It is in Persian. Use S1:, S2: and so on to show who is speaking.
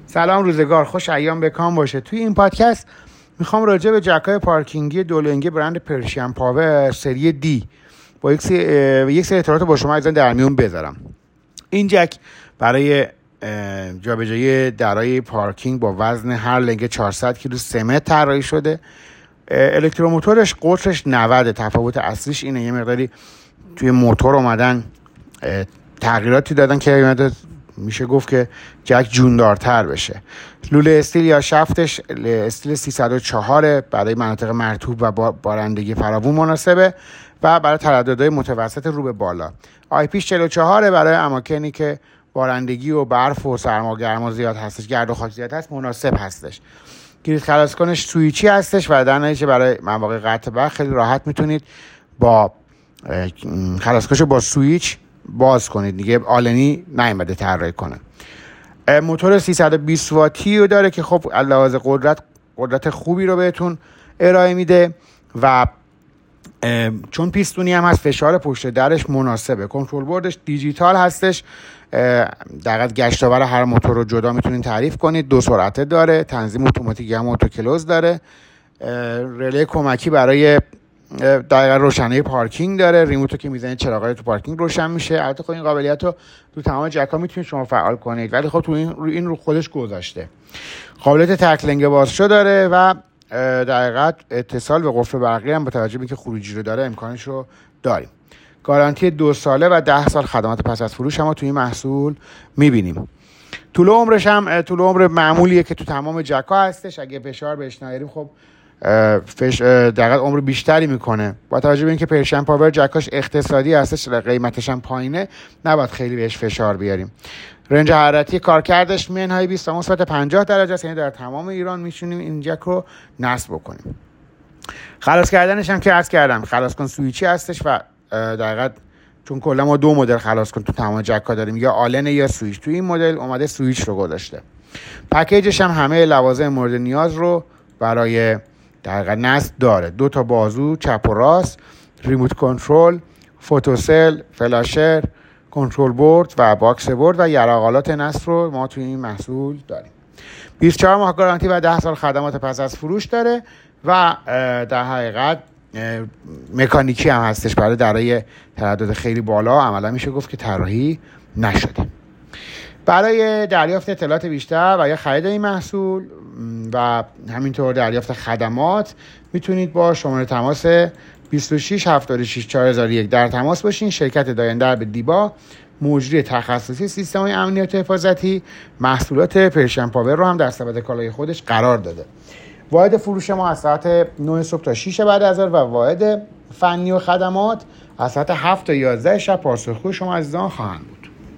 S1: سلام، روزگار خوش، ایام بکام باشه. توی این پادکست میخوام راجع به جک‌های پارکینگی دولنگی برند پرشین پاور سری دی با یک سری اطلاعات با شما عزیزان در میون بذارم. این جک برای جابجایی درای پارکینگ با وزن هر لنگ 400 کیلو 3 متر طراحی شده. الکتروموتورش قطرش 90، تفاوت اصلیش اینه یه مقداری توی موتور اومدن تغییراتی دادن که میشه گفت که جک جوندارتر بشه. لوله استیل یا شفتش استیل 304 برای مناطق مرطوب و بارندگی فراوون مناسبه و برای ترددهای متوسط رو به بالا. آی پیش 44 برای اماکنی که بارندگی و برف و سرما گرما زیاد هستش، گرد و خاک زیاد هست، مناسب هستش. کلید خلاص کنش سویچی هستش و در نتیجه برای مواقع قطع برق خیلی راحت میتونید با خلاص کنش با سویچ باز کنید، دیگه آلنی نیامده طراحی کنه. موتور 320 واتی رو داره که خب علاوه قدرت خوبی رو بهتون ارائه میده و چون پیستونی هم هست فشار پشت درش مناسبه. کنترل بوردش دیجیتال هستش، دقیقاً گشتاور هر موتور رو جدا میتونید تعریف کنید. 2 سرعته داره، تنظیم اتوماتیک هم اتو کلوز داره، رله کمکی برای دقیقاً روشنایی پارکینگ داره، ریموتو که میزنید چراغای تو پارکینگ روشن میشه. البته خب این قابلیت رو تو تمام جک‌ها میتونید شما فعال کنید، ولی خب تو این رو خودش گذاشته. قابلیت تک لنگ بازشو داره و دقیقاً اتصال به قفل برقی هم با توجه به اینکه خروجی رو داره امکانش رو داریم. گارانتی 2 ساله و 10 سال خدمات پس از فروش هم تو این محصول میبینیم. طول عمرش هم طول عمر معمولیه که تو تمام جک‌ها هستش. اگه فشار بهش نیاریم خب دقیقاً عمر بیشتری میکنه. با توجه به اینکه پرشین پاور جکاش اقتصادی هستش، قیمتش هم پایینه، نباید خیلی بهش فشار بیاریم. رنج حرارتی کارکردش منهای 20 تا مثبت 50 درجه است، یعنی در تمام ایران میتونیم این جک رو نصب بکنیم. خلاص کردنش هم که عرض کردم خلاص کن سویچی هستش و دقیقاً چون کلا ما 2 مدل خلاص کن تو تمام جک‌ها داریم، یا آلن یا سویچ. تو این مدل اومده سویچ رو گذاشته. پکیجش هم همه لوازم مورد نیاز رو برای دقیقاً نصب داره. 2 تا بازو چپ و راست، ریموت کنترل، فوتوسل، فلاشر، کنترل بورد و باکس بورد و یراقالات نصب رو ما توی این محصول داریم. 24 ماه گارانتی و 10 سال خدمات پس از فروش داره و در حقیقت مکانیکی هم هستش برای درای تردد خیلی بالا. عملا میشه گفت که طراحی نشده. برای دریافت اطلاعات بیشتر و یا خرید این محصول و همینطور دریافت خدمات میتونید با شماره تماس 26 76 4001 در تماس باشین. شرکت دایندر به دیبا، مجری تخصصی سیستم‌های امنیت و حفاظتی، محصولات پرشین پاور رو هم در سبد کالای خودش قرار داده. واحد فروش ما از ساعت 9 صبح تا 6 بعد از ظهر و واحد فنی و خدمات از ساعت 7 تا 11 شب پاسخگوی شما عزیزان خواهند بود.